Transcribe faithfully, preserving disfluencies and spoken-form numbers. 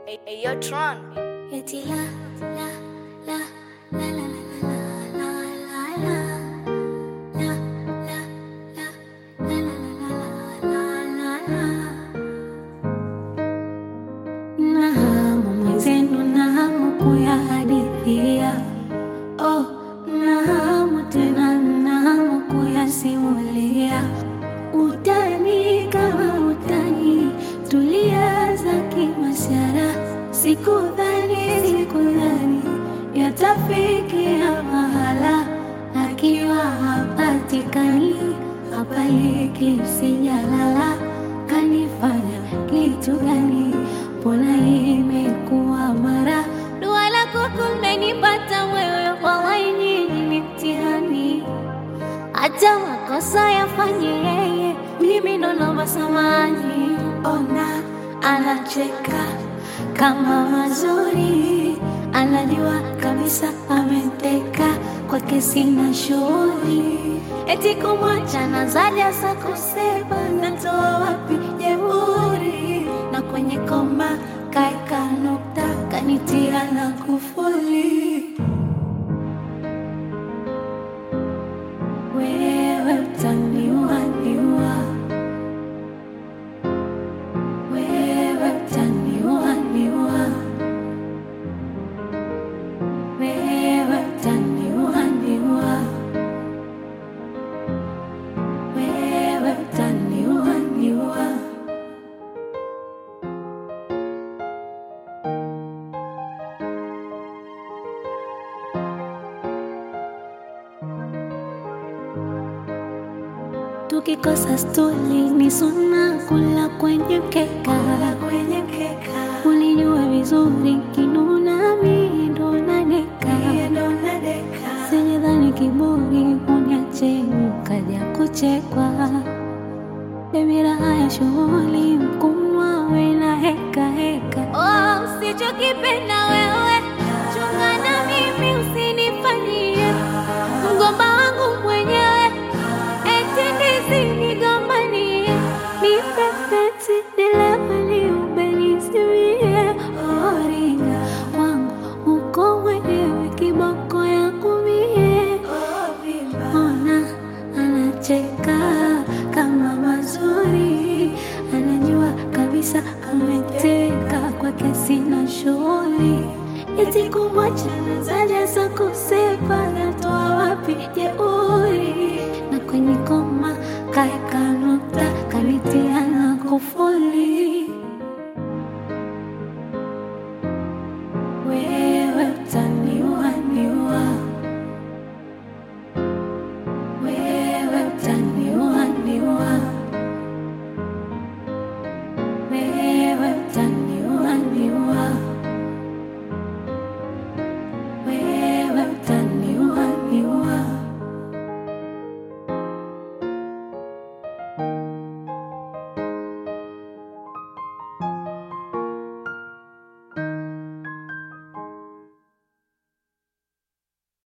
Hey, hey, yo, Tron. Eti la la la la la la la la la la la la la la la. Na hamu mwenzenu, na hamu kuyahadithia. Oh, na hamu tena, na hamu kuyasimulia. Utani kama utani, tulianza kimasyara. Sikudhani, sikudhani yatafikia mahala. Akiwa hapatikani, hapaliki sijalala. Kanifanya kitu gani? Mbona imekuwa mara? Dua lako kumenipata wewe, wallahi nyinyi ni mtihani. Hata makosa yafanye yeye, mimi ndo naomba samahani. Ona anacheka kama mazuri, anajua kabisa ameteka, kwake sina shughuli. Eti kumwacha nazaja sa kusema, natoa wapi jeuri? Na kwenye koma kaeka nukta, kanitia na kufuli. Wewe utaniua, niua. Wewe utaniua, niua. Wewe utaniua, niua. Wewe utaniua, niua. Tukikosa stuli ni suna, kula kwenye mkeka, kwenye mkeka. Ulijua vizuri kinuna, mimi ndo nadeka, ndo nadeka. Sijadhani kiburi uniache ukaja kuchekwa. Baby raha ya shughuli, mkunwa we na heka heka. Oh, usichokipenda wewe, chunga na mimi usinifanyie. Mgomba wangu mwenyewe, eti nisinigombanie. Nipepeti nilewali ubenisimie. Oh, ringa wangu uko mwenyewe, kiboko yangu mie. Ona anacheka kama mazuri, anajua kabisa ameteka, kwake sina shughuli. Eti kumwacha nazaja sa kusema, natoa wapi jeuri?